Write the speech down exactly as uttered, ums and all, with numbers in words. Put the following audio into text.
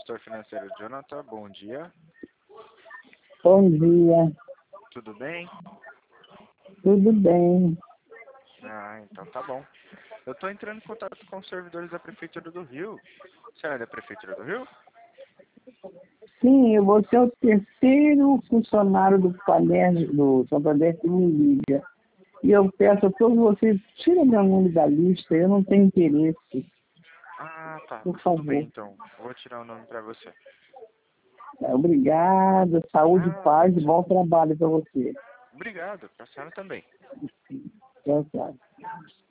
consultor financeiro Jonathan, bom dia. Bom dia, Tudo bem? tudo bem? Ah, então tá bom. Eu tô entrando em contato com os servidores da Prefeitura do Rio. Você é da Prefeitura do Rio? Sim, eu vou ser o terceiro funcionário do Palermo, do Santander que me liga. E eu peço a todos vocês, tirem meu nome da lista, eu não tenho interesse, Ah, tá. por Tudo bem, favor. então. Vou tirar o nome pra você. Obrigada, saúde, Ah, paz e bom trabalho para você. obrigado. Pra senhora também. Tchau, tchau.